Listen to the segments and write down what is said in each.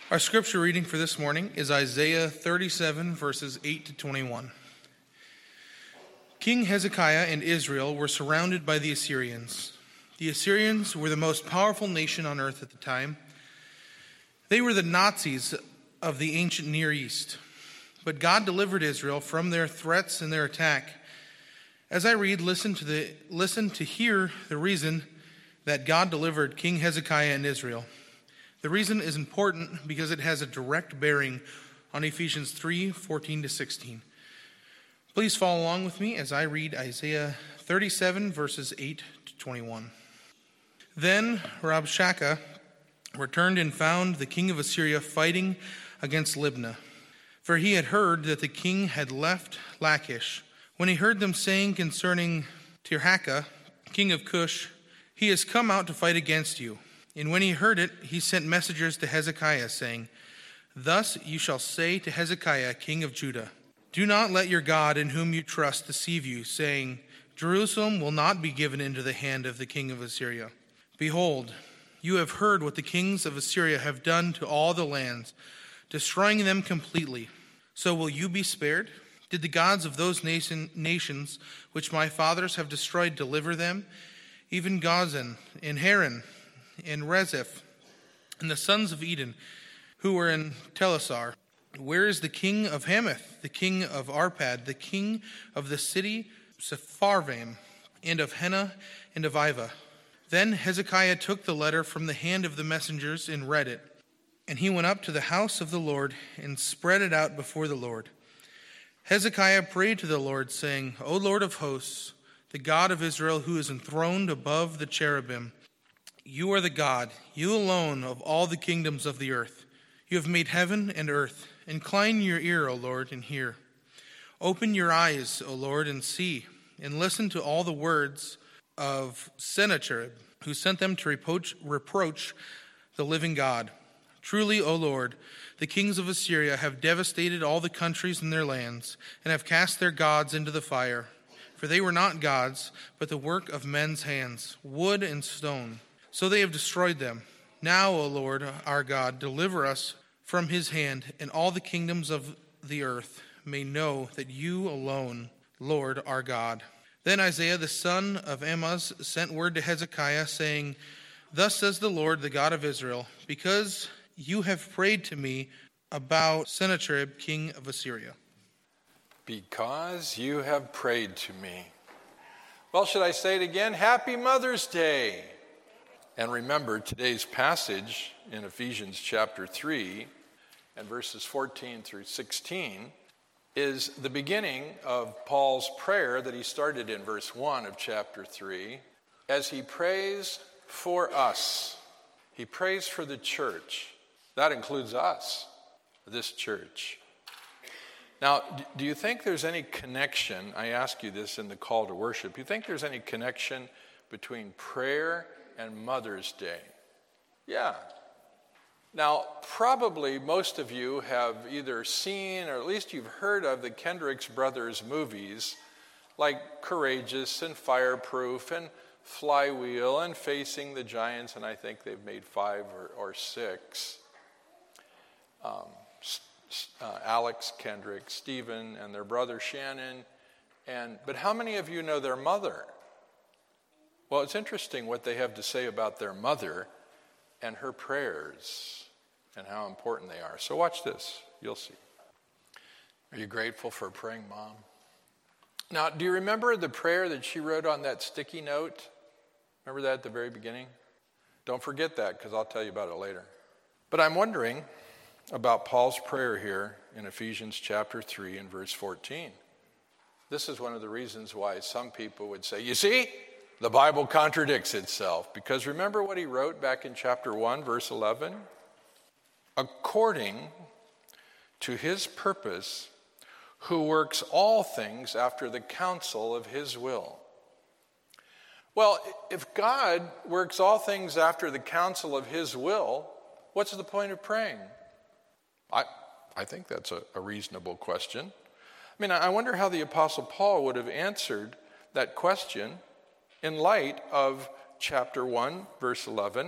Our scripture reading for this morning is Isaiah 37, verses 8 to 21. King Hezekiah and Israel were surrounded by the Assyrians. The Assyrians were the most powerful nation on earth at the time. They were the Nazis of the ancient Near East. But God delivered Israel from their threats and their attack. As I read, listen to hear the reason that God delivered King Hezekiah and Israel. The reason is important because it has a direct bearing on Ephesians 3, 14 to 16. Please follow along with me as I read Isaiah 37, verses 8 to 21. Then Rabshakeh returned and found the king of Assyria fighting against Libnah, for he had heard that the king had left Lachish. When he heard them saying concerning Tirhakah, king of Cush, he has come out to fight against you. And when he heard it, he sent messengers to Hezekiah, saying, Thus you shall say to Hezekiah, king of Judah, Do not let your God in whom you trust deceive you, saying, Jerusalem will not be given into the hand of the king of Assyria. Behold, you have heard what the kings of Assyria have done to all the lands, destroying them completely. So will you be spared? Did the gods of those nations which my fathers have destroyed deliver them? Even Gozan and Haran and Rezeph, and the sons of Eden, who were in Telassar. Where is the king of Hamath, the king of Arpad, the king of the city Sepharvaim, and of Hena and of Iva? Then Hezekiah took the letter from the hand of the messengers and read it. And he went up to the house of the Lord and spread it out before the Lord. Hezekiah prayed to the Lord, saying, O Lord of hosts, the God of Israel, who is enthroned above the cherubim, you are the God, you alone of all the kingdoms of the earth. You have made heaven and earth. Incline your ear, O Lord, and hear. Open your eyes, O Lord, and see, and listen to all the words of Sennacherib, who sent them to reproach the living God. Truly, O Lord, the kings of Assyria have devastated all the countries and their lands, and have cast their gods into the fire. For they were not gods, but the work of men's hands, wood and stone. So they have destroyed them. Now, O Lord, our God, deliver us from his hand, and all the kingdoms of the earth may know that you alone, Lord, are God. Then Isaiah the son of Amoz sent word to Hezekiah, saying, Thus says the Lord, the God of Israel, because you have prayed to me about Sennacherib, king of Assyria. Because you have prayed to me. Well, should I say it again? Happy Mother's Day. And remember, today's passage in Ephesians chapter 3 and verses 14 through 16 is the beginning of Paul's prayer that he started in verse 1 of chapter 3 as he prays for us. He prays for the church. That includes us, this church. Now, do you think there's any connection? I ask you this in the call to worship. Do you think there's any connection between prayer and Mother's Day? Yeah. Now, probably most of you have either seen or at least you've heard of the Kendricks brothers movies like Courageous and Fireproof and Flywheel and Facing the Giants, and I think they've made 5 or 6. Alex Kendrick, Stephen, and their brother Shannon. But how many of you know their mother? Well, it's interesting what they have to say about their mother and her prayers and how important they are. So watch this. You'll see. Are you grateful for a praying mom? Now, do you remember the prayer that she wrote on that sticky note? Remember that at the very beginning? Don't forget that, because I'll tell you about it later. But I'm wondering about Paul's prayer here in Ephesians chapter 3 and verse 14. This is one of the reasons why some people would say, you see, the Bible contradicts itself. Because remember what he wrote back in chapter 1, verse 11? According to his purpose, who works all things after the counsel of his will. Well, if God works all things after the counsel of his will, what's the point of praying? I think that's a reasonable question. I mean, I wonder how the Apostle Paul would have answered that question in light of chapter 1, verse 11,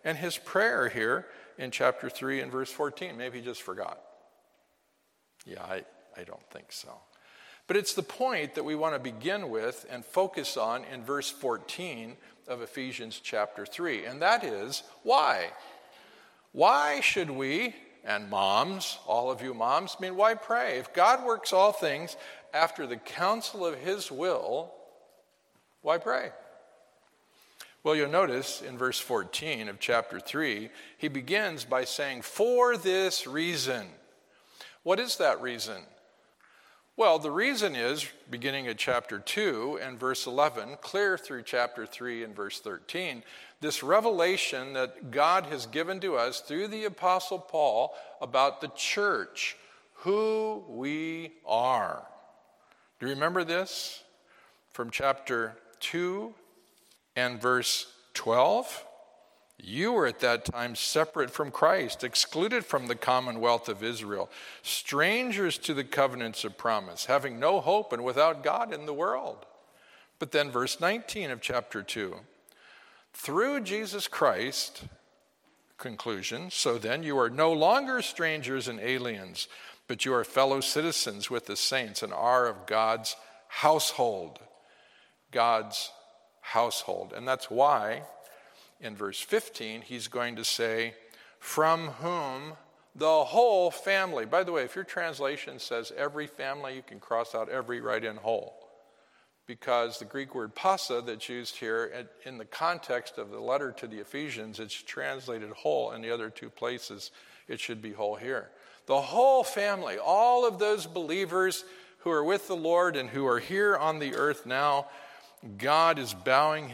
and his prayer here in chapter 3 and verse 14. Maybe he just forgot. Yeah, I don't think so. But it's the point that we want to begin with and focus on in verse 14 of Ephesians chapter 3. And that is, why? Why should we, and moms, all of you moms, why pray? If God works all things after the counsel of his will, why pray? Well, you'll notice in verse 14 of chapter 3, he begins by saying, for this reason. What is that reason? Well, the reason is, beginning at chapter 2 and verse 11, clear through chapter 3 and verse 13, this revelation that God has given to us through the Apostle Paul about the church, who we are. Do you remember this? From chapter 2 and verse 12? You were at that time separate from Christ, excluded from the commonwealth of Israel, strangers to the covenants of promise, having no hope and without God in the world. But then verse 19 of chapter 2, through Jesus Christ, conclusion, so then you are no longer strangers and aliens, but you are fellow citizens with the saints and are of God's household. God's household. And that's why in verse 15, he's going to say, from whom the whole family. By the way, if your translation says every family, you can cross out every, right in whole. Because the Greek word pasa that's used here, in the context of the letter to the Ephesians, it's translated whole. In the other two places, it should be whole here. The whole family, all of those believers who are with the Lord and who are here on the earth now, Paul is bowing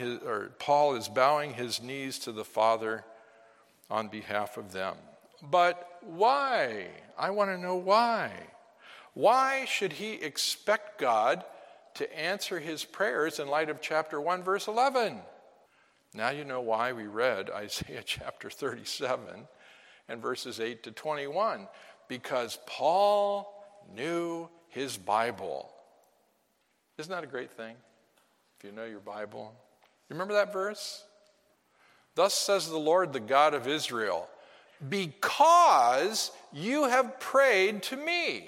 his knees to the Father on behalf of them. But why? I want to know why. Why should he expect God to answer his prayers in light of chapter 1, verse 11? Now you know why we read Isaiah chapter 37 and verses 8 to 21. Because Paul knew his Bible. Isn't that a great thing? If you know your Bible. You remember that verse? Thus says the Lord, the God of Israel, because you have prayed to me.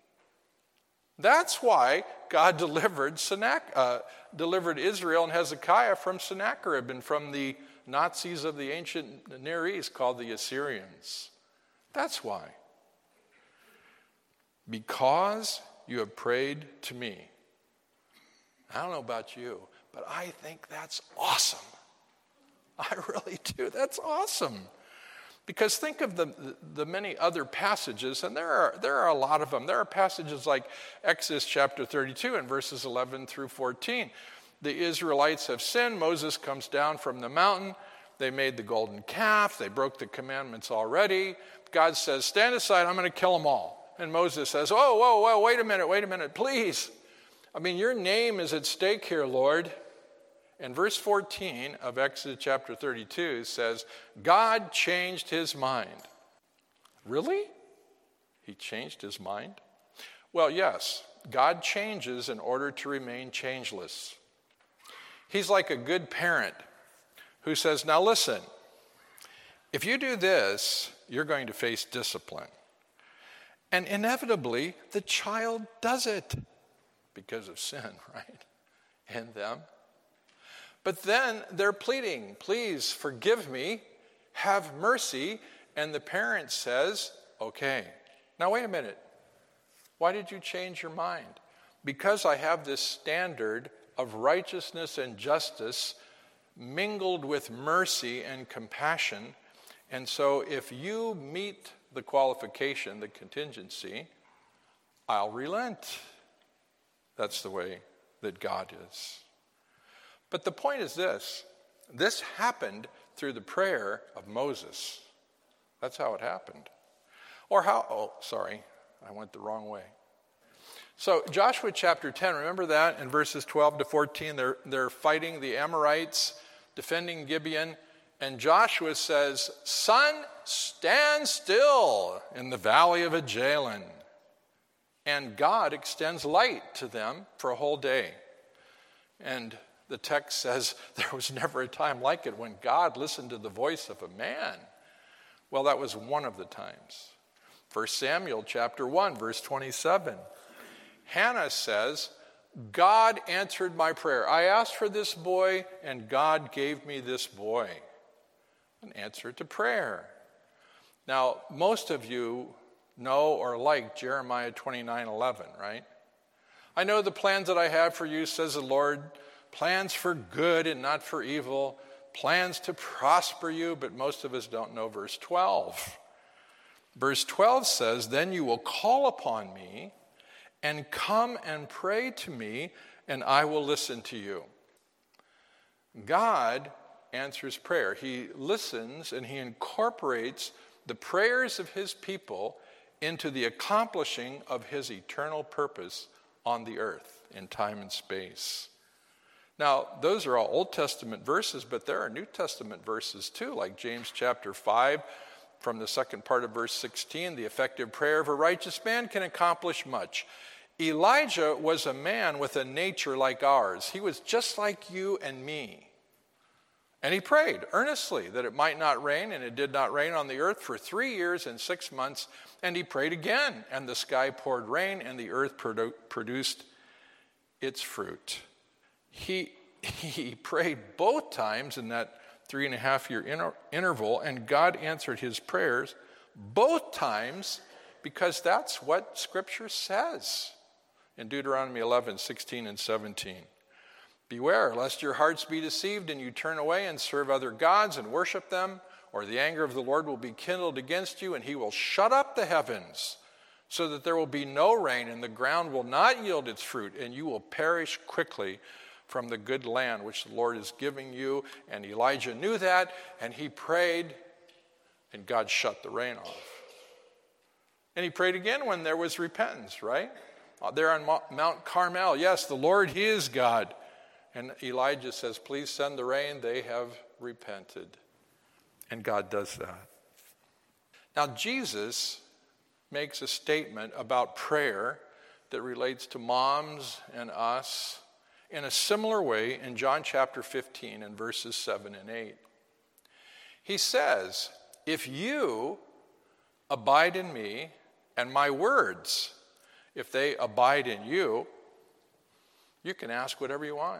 That's why God delivered Israel and Hezekiah from Sennacherib and from the Nazis of the ancient Near East called the Assyrians. That's why. Because you have prayed to me. I don't know about you, but I think that's awesome. I really do. That's awesome. Because think of the many other passages, and there are a lot of them. There are passages like Exodus chapter 32 and verses 11 through 14. The Israelites have sinned. Moses comes down from the mountain. They made the golden calf. They broke the commandments already. God says, stand aside, I'm going to kill them all. And Moses says, whoa, wait a minute, please. Your name is at stake here, Lord. And verse 14 of Exodus chapter 32 says, God changed his mind. Really? He changed his mind? Well, yes, God changes in order to remain changeless. He's like a good parent who says, now listen, if you do this, you're going to face discipline. And inevitably, the child does it because of sin, right? In them. But then they're pleading, please forgive me, have mercy. And the parent says, okay. Now wait a minute. Why did you change your mind? Because I have this standard of righteousness and justice mingled with mercy and compassion. And so if you meet the qualification, the contingency, I'll relent. That's the way that God is. But the point is this happened through the prayer of Moses. That's how it happened. I went the wrong way. So Joshua chapter 10, remember that in verses 12 to 14, they're fighting the Amorites, defending Gibeon, and Joshua says, sun, stand still in the valley of Ajalon. And God extends light to them for a whole day. And The text says there was never a time like it when God listened to the voice of a man. Well, that was one of the times. 1 Samuel chapter 1, verse 27. Hannah says, God answered my prayer. I asked for this boy, and God gave me this boy. An answer to prayer. Now, most of you know or like Jeremiah 29:11, right? I know the plans that I have for you, says the Lord, plans for good and not for evil, plans to prosper you, but most of us don't know verse 12. Verse 12 says, then you will call upon me and come and pray to me, and I will listen to you. God answers prayer. He listens and he incorporates the prayers of his people into the accomplishing of his eternal purpose on the earth in time and space. Now, those are all Old Testament verses, but there are New Testament verses too, like James chapter 5, from the second part of verse 16, the effective prayer of a righteous man can accomplish much. Elijah was a man with a nature like ours. He was just like you and me. And he prayed earnestly that it might not rain, and it did not rain on the earth for 3 years and 6 months. And he prayed again, and the sky poured rain, and the earth produced its fruit. He prayed both times in that 3.5-year interval, and God answered his prayers both times because that's what Scripture says in Deuteronomy 11, 16, and 17. Beware, lest your hearts be deceived and you turn away and serve other gods and worship them, or the anger of the Lord will be kindled against you, and he will shut up the heavens so that there will be no rain, and the ground will not yield its fruit, and you will perish quickly from the good land which the Lord is giving you. And Elijah knew that, and he prayed, and God shut the rain off. And he prayed again when there was repentance, right? There on Mount Carmel, yes, the Lord, he is God. And Elijah says, please send the rain, they have repented. And God does that. Now, Jesus makes a statement about prayer that relates to moms and us in a similar way in John chapter 15 and verses 7 and 8. He says, if you abide in me and my words, if they abide in you, you can ask whatever you want,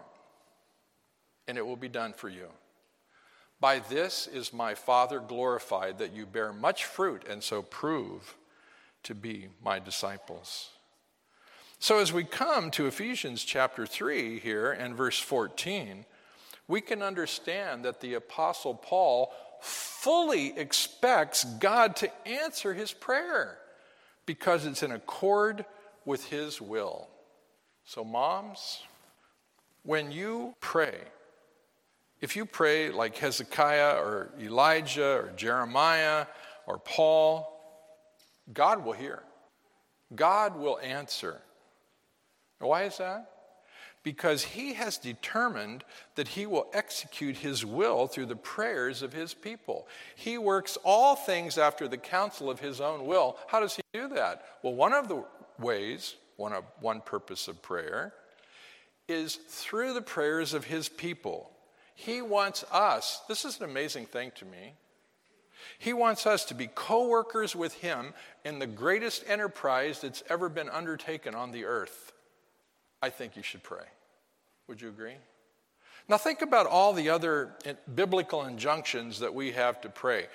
and it will be done for you. By this is my Father glorified, that you bear much fruit and so prove to be my disciples. So as we come to Ephesians chapter 3 here and verse 14, we can understand that the Apostle Paul fully expects God to answer his prayer because it's in accord with his will. So moms, when you pray, if you pray like Hezekiah or Elijah or Jeremiah or Paul, God will hear. God will answer. Why is that? Because he has determined that he will execute his will through the prayers of his people. He works all things after the counsel of his own will. How does he do that? Well, one of the ways, one purpose of prayer, is through the prayers of his people. He wants us, this is an amazing thing to me, he wants us to be co-workers with him in the greatest enterprise that's ever been undertaken on the earth. I think you should pray. Would you agree? Now think about all the other biblical injunctions that we have to pray.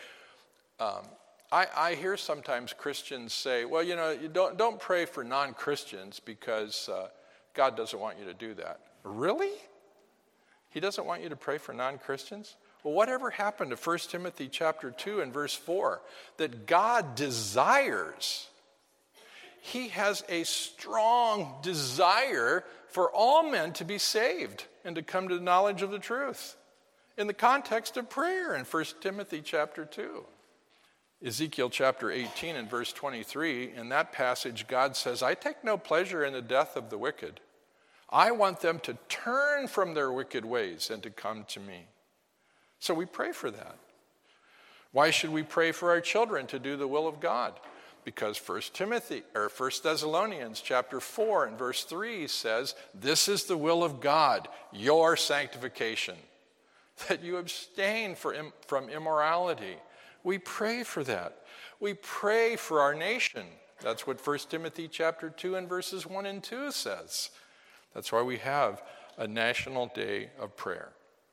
I hear sometimes Christians say, well, you don't pray for non-Christians because God doesn't want you to do that. Really? He doesn't want you to pray for non-Christians? Well, whatever happened to 1 Timothy chapter 2 and verse 4? That God desires, he has a strong desire for all men to be saved and to come to the knowledge of the truth in the context of prayer in 1 Timothy chapter 2. Ezekiel chapter 18 and verse 23, in that passage, God says, I take no pleasure in the death of the wicked. I want them to turn from their wicked ways and to come to me. So we pray for that. Why should we pray for our children to do the will of God? Because 1 Thessalonians chapter 4 and verse 3 says, this is the will of God, your sanctification, that you abstain from immorality. We pray for that. We pray for our nation. That's what 1 Timothy chapter 2 and verses 1 and 2 says. That's why we have a national day of prayer.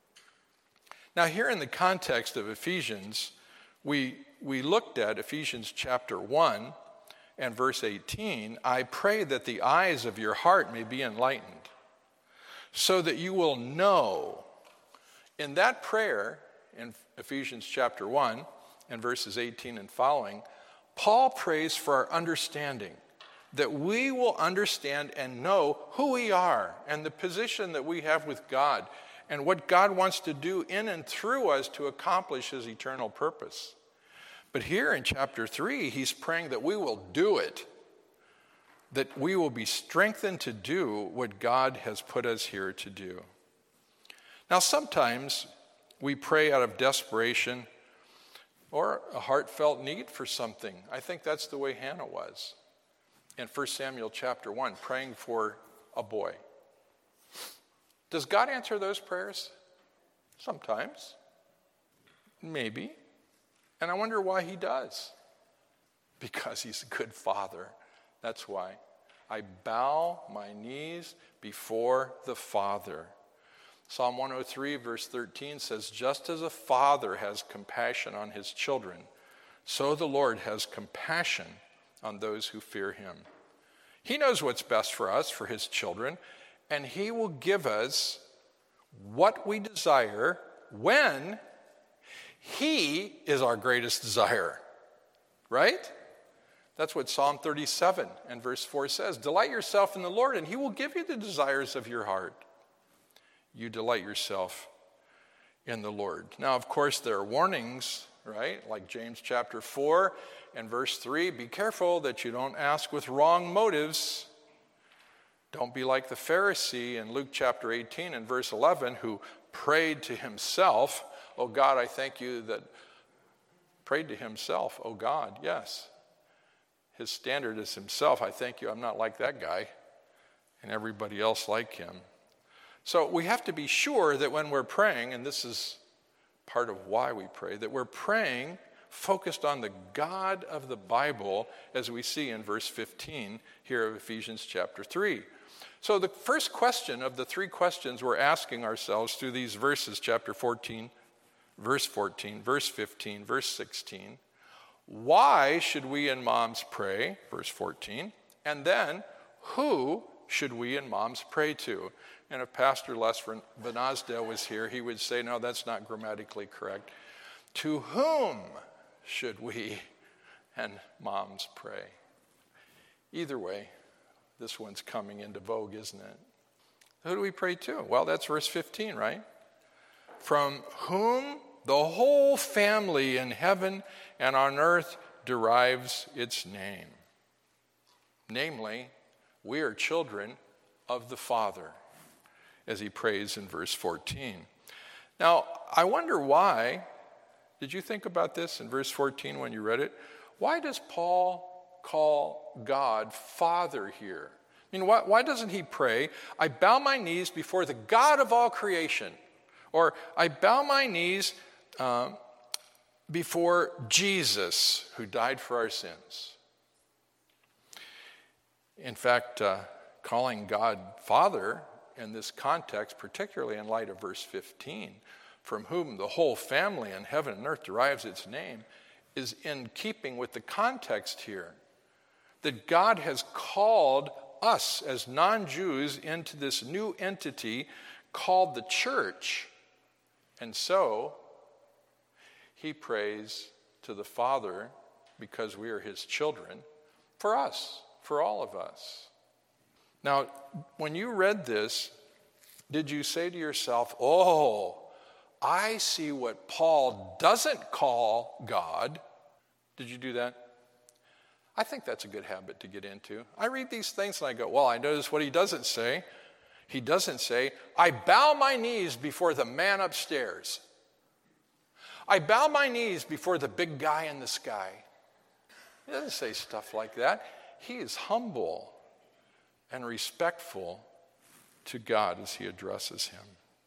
Now here in the context of Ephesians, we looked at Ephesians chapter 1 and verse 18. I pray that the eyes of your heart may be enlightened, so that you will know. In that prayer, in Ephesians chapter 1 and verses 18 and following, Paul prays for our understanding, that we will understand and know who we are and the position that we have with God and what God wants to do in and through us to accomplish his eternal purpose. But here in chapter 3, he's praying that we will do it, that we will be strengthened to do what God has put us here to do. Now, sometimes we pray out of desperation or a heartfelt need for something. I think that's the way Hannah was in 1 Samuel chapter 1, praying for a boy. Does God answer those prayers? Sometimes. Maybe. And I wonder why he does. Because he's a good father. That's why. I bow my knees before the Father. Psalm 103 verse 13 says, just as a father has compassion on his children, so the Lord has compassion on those who fear him. He knows what's best for us, for his children, and he will give us what we desire when he is our greatest desire. Right? That's what Psalm 37 and verse 4 says. Delight yourself in the Lord, and he will give you the desires of your heart. You delight yourself in the Lord. Now, of course, there are warnings, right? Like James chapter 4 and verse 3. Be careful that you don't ask with wrong motives. Don't be like the Pharisee in Luke chapter 18 and verse 11 who prayed to himself. Oh God, I thank you that prayed to himself. Oh God, yes. His standard is himself. I thank you I'm not like that guy and everybody else like him. So we have to be sure that when we're praying, and this is part of why we pray, that we're praying focused on the God of the Bible, as we see in verse 15 here of Ephesians chapter 3. So the first question of the three questions we're asking ourselves through these verses, chapter 14, verse 14, verse 15, verse 16, why should we and moms pray, verse 14, and then who should we and moms pray to? And if Pastor Les Van Osdale was here, he would say, no, that's not grammatically correct. To whom should we and moms pray? Either way, this one's coming into vogue, isn't it? Who do we pray to? Well, that's verse 15, right? From whom the whole family in heaven and on earth derives its name. Namely, we are children of the Father, as he prays in verse 14. Now, I wonder why, did you think about this in verse 14 when you read it? Why does Paul call God Father here? I mean, why doesn't he pray, I bow my knees before the God of all creation? Or I bow my knees before Jesus, who died for our sins. In fact, calling God Father in this context, particularly in light of verse 15, from whom the whole family in heaven and earth derives its name, is in keeping with the context here. That God has called us as non-Jews into this new entity called the church. And so, he prays to the Father, because we are his children, for us, for all of us. Now, when you read this, did you say to yourself, oh, I see what Paul doesn't call God? Did you do that? I think that's a good habit to get into. I read these things and I go, well, I notice what he doesn't say. He doesn't say, I bow my knees before the man upstairs. I bow my knees before the big guy in the sky. He doesn't say stuff like that. He is humble and respectful to God as he addresses him.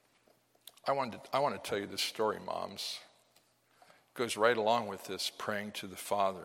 I want to tell you this story, moms. It goes right along with this praying to the Father.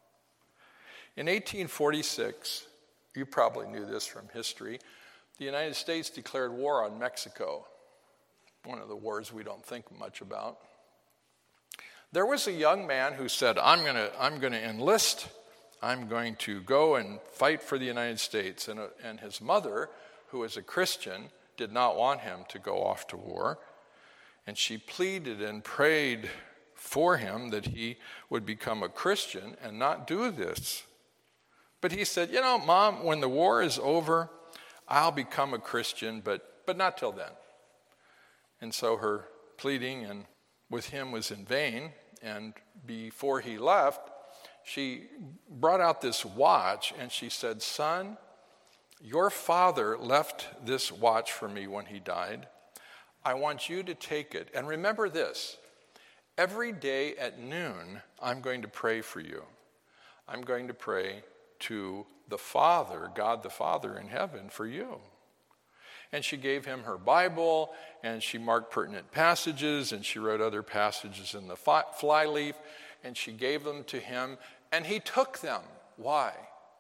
In 1846, you probably knew this from history, the United States declared war on Mexico. One of the wars we don't think much about. There was a young man who said, I'm going to enlist. I'm going to go and fight for the United States. And his mother, who was a Christian, did not want him to go off to war. And she pleaded and prayed for him that he would become a Christian and not do this. But he said, Mom, when the war is over, I'll become a Christian, but not till then. And so her pleading and with him was in vain. And before he left, she brought out this watch and she said, Son, your father left this watch for me when he died. I want you to take it. And remember this, every day at noon, I'm going to pray for you. I'm going to pray to the Father, God the Father in heaven, for you. And she gave him her Bible, and she marked pertinent passages, and she wrote other passages in the flyleaf, and she gave them to him, and he took them. Why?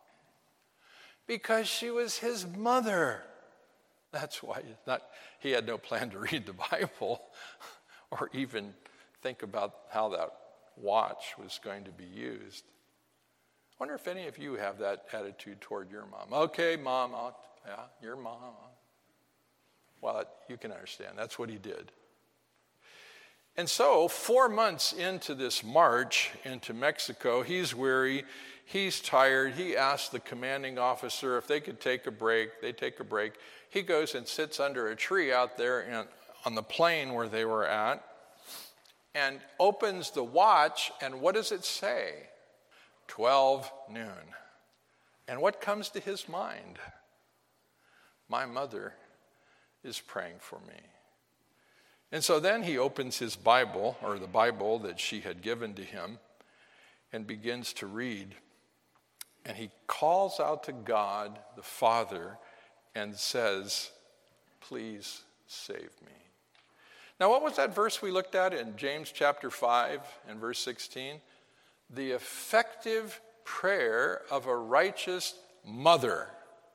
Because she was his mother. That's why he had no plan to read the Bible or even think about how that watch was going to be used. I wonder if any of you have that attitude toward your mom. Okay, Mom, your mom. Well, you can understand. That's what he did. And so 4 months into this march into Mexico, he's weary, he's tired. He asks the commanding officer if they could take a break. They take a break. He goes and sits under a tree out there on the plain where they were at and opens the watch, and what does it say? 12 noon. And what comes to his mind? My mother is praying for me. And so then he opens his Bible, or the Bible that she had given to him, and begins to read. And he calls out to God, the Father, and says, please save me. Now, what was that verse we looked at in James chapter 5 and verse 16? The effective prayer of a righteous mother.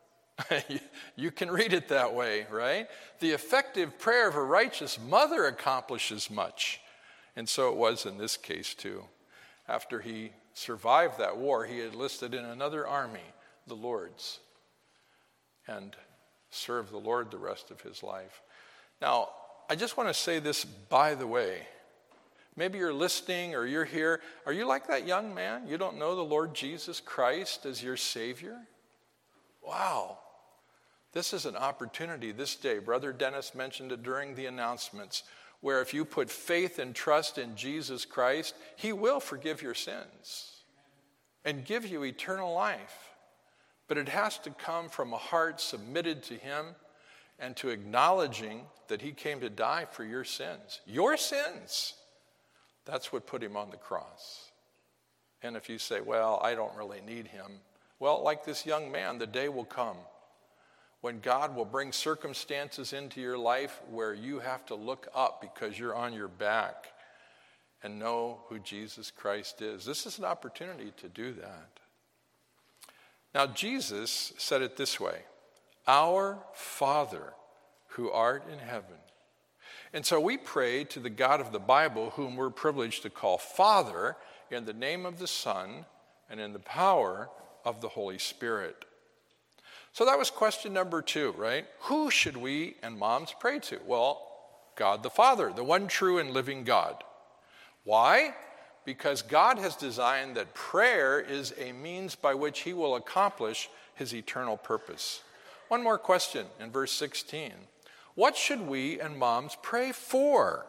You can read it that way, right? The effective prayer of a righteous mother accomplishes much. And so it was in this case too. After he survived that war, he enlisted in another army, the Lord's, and served the Lord the rest of his life. Now, I just want to say this by the way. Maybe you're listening or you're here. Are you like that young man? You don't know the Lord Jesus Christ as your Savior? Wow. This is an opportunity this day. Brother Dennis mentioned it during the announcements, where if you put faith and trust in Jesus Christ, he will forgive your sins and give you eternal life. But it has to come from a heart submitted to him and to acknowledging that he came to die for your sins. Your sins. That's what put him on the cross. And if you say, well, I don't really need him. Well, like this young man, the day will come when God will bring circumstances into your life where you have to look up because you're on your back and know who Jesus Christ is. This is an opportunity to do that. Now, Jesus said it this way, our Father who art in heaven. And so we pray to the God of the Bible, whom we're privileged to call Father, in the name of the Son and in the power of the Holy Spirit. So that was question number 2, right? Who should we and moms pray to? Well, God the Father, the one true and living God. Why? Because God has designed that prayer is a means by which he will accomplish his eternal purpose. One more question in verse 16. What should we and moms pray for?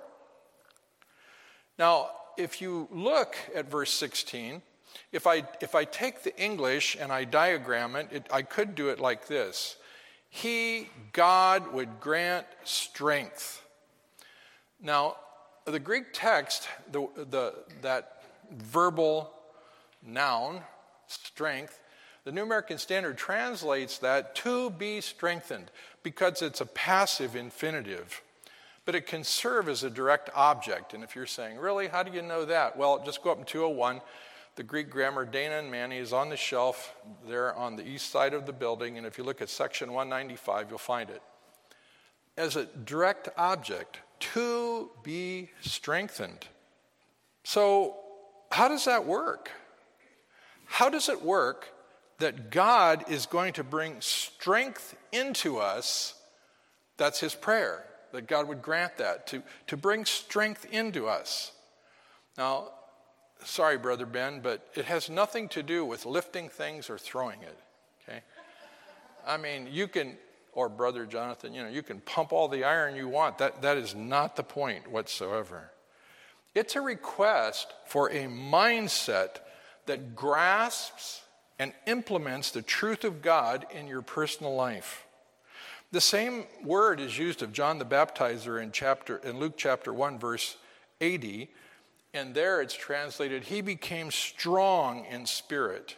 Now, if you look at verse 16, if I take the English and I diagram it, I could do it like this. He, God, would grant strength. Now, the Greek text, that verbal noun strength, the New American Standard translates that to be strengthened because it's a passive infinitive. But it can serve as a direct object. And if you're saying, really, how do you know that? Well, just go up in 201. The Greek grammar, Dana and Manny, is on the shelf there on the east side of the building. And if you look at section 195, you'll find it. As a direct object, to be strengthened. So how does that work? How does it work that God is going to bring strength into us? That's his prayer, that God would grant that, to bring strength into us. Now, sorry, Brother Ben, but it has nothing to do with lifting things or throwing it, okay? I mean, you can, or Brother Jonathan, you can pump all the iron you want. That is not the point whatsoever. It's a request for a mindset that grasps and implements the truth of God in your personal life. The same word is used of John the Baptizer in Luke chapter 1, verse 80, and there it's translated, he became strong in spirit.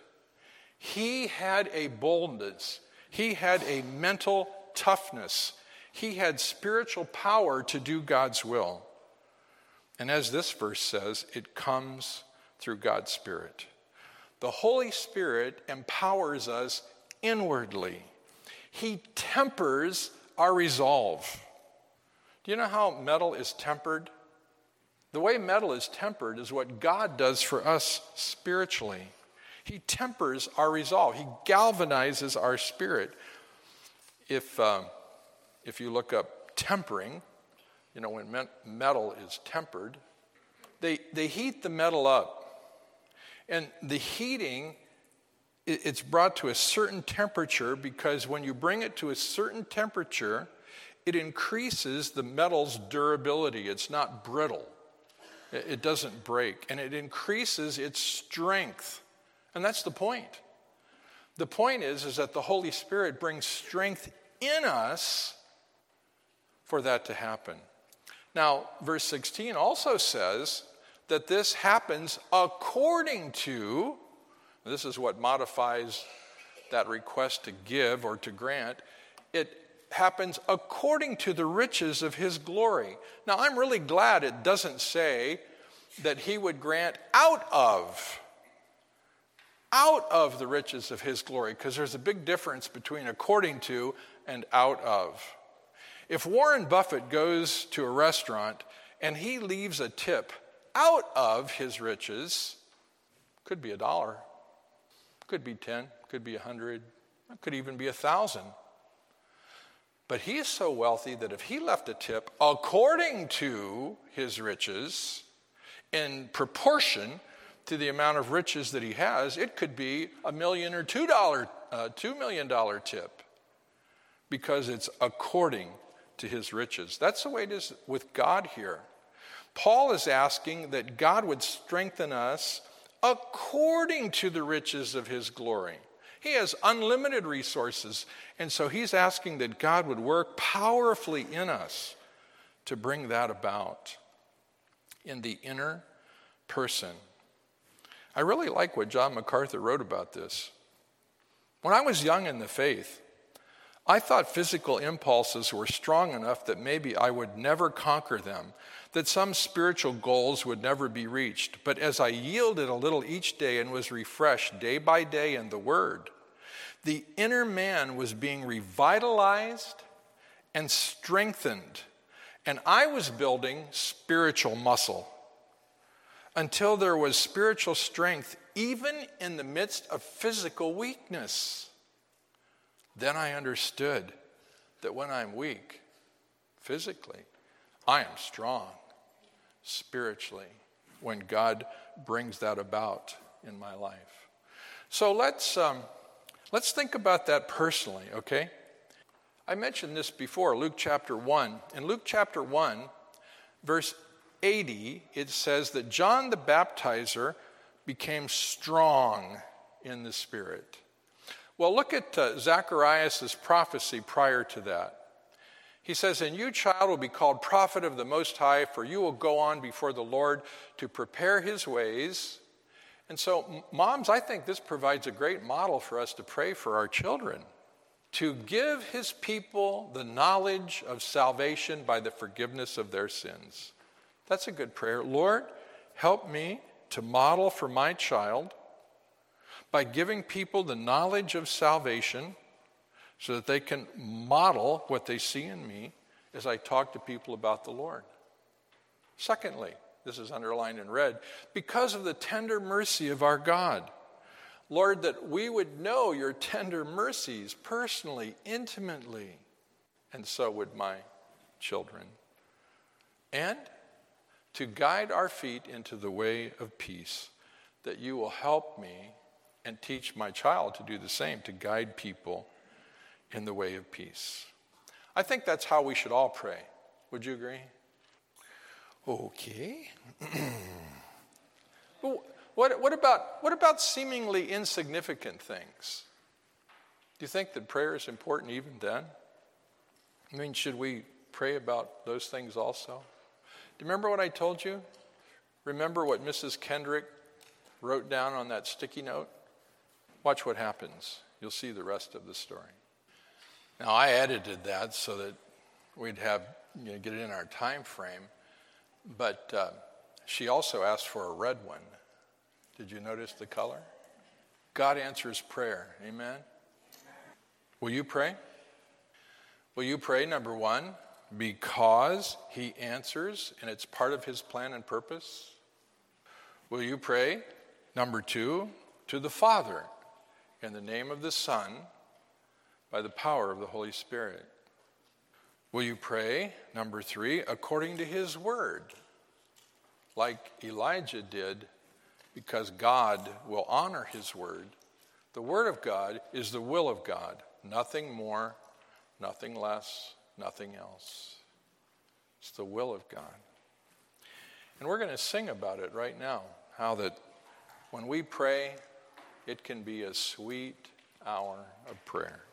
He had a boldness. He had a mental toughness. He had spiritual power to do God's will. And as this verse says, it comes through God's Spirit. The Holy Spirit empowers us inwardly. He tempers our resolve. Do you know how metal is tempered? The way metal is tempered is what God does for us spiritually. He tempers our resolve. He galvanizes our spirit. If you look up tempering, when metal is tempered, they heat the metal up. And the heating, it's brought to a certain temperature because when you bring it to a certain temperature, it increases the metal's durability. It's not brittle. It doesn't break. And it increases its strength. And that's the point. The point is that the Holy Spirit brings strength in us for that to happen. Now, verse 16 also says that this happens according to, this is what modifies that request to give or to grant, it happens according to the riches of his glory. Now, I'm really glad it doesn't say that he would grant out of the riches of his glory, because there's a big difference between according to and out of. If Warren Buffett goes to a restaurant and he leaves a tip out of his riches, could be $1, could be 10, could be 100, could even be 1,000. But he is so wealthy that if he left a tip according to his riches, in proportion to the amount of riches that he has, it could be $1 million or $2 million tip, because it's according to his riches. That's the way it is with God here. Paul is asking that God would strengthen us according to the riches of his glory. He has unlimited resources, and so he's asking that God would work powerfully in us to bring that about in the inner person. I really like what John MacArthur wrote about this. When I was young in the faith, I thought physical impulses were strong enough that maybe I would never conquer them, that some spiritual goals would never be reached. But as I yielded a little each day and was refreshed day by day in the Word, the inner man was being revitalized and strengthened, and I was building spiritual muscle until there was spiritual strength even in the midst of physical weakness. Then I understood that when I'm weak physically, I am strong spiritually when God brings that about in my life. So let's think about that personally, okay? I mentioned this before, Luke chapter 1. In Luke chapter 1, verse 80, it says that John the Baptizer became strong in the Spirit. Well, look at Zacharias' prophecy prior to that. He says, "And you, child, will be called prophet of the Most High, for you will go on before the Lord to prepare his ways And so, moms, I think this provides a great model for us to pray for our children. To give his people the knowledge of salvation by the forgiveness of their sins. That's a good prayer. Lord, help me to model for my child by giving people the knowledge of salvation so that they can model what they see in me as I talk to people about the Lord. Secondly, this is underlined in red, because of the tender mercy of our God. Lord, that we would know your tender mercies personally, intimately, and so would my children. And to guide our feet into the way of peace, that you will help me and teach my child to do the same, to guide people in the way of peace. I think that's how we should all pray. Would you agree? Okay. What about seemingly insignificant things? Do you think that prayer is important even then? I mean, should we pray about those things also? Do you remember what I told you? Remember what Mrs. Kendrick wrote down on that sticky note? Watch what happens. You'll see the rest of the story. Now, I edited that so that we'd have, get it in our time frame. But she also asked for a red one. Did you notice the color? God answers prayer. Amen? Will you pray? Will you pray, number one, because he answers and it's part of his plan and purpose? Will you pray, number two, to the Father in the name of the Son by the power of the Holy Spirit? Will you pray, number three, according to his word, like Elijah did, because God will honor his word? The word of God is the will of God. Nothing more, nothing less, nothing else. It's the will of God. And we're going to sing about it right now, how that when we pray, it can be a sweet hour of prayer.